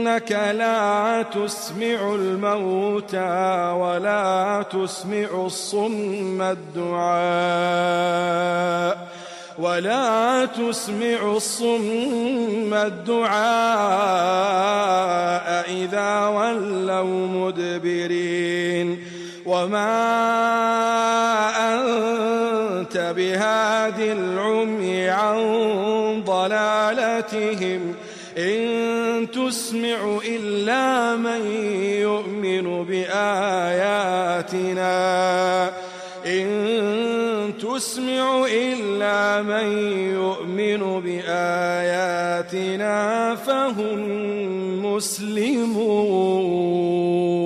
إنك لا تسمع الموتى ولا تسمع الصم الدعاء إذا ولوا مدبرين وما أنت بهاد العمي عن ضلالتهم إن تسمع إلا من يؤمن بآياتنا فهم مسلمون.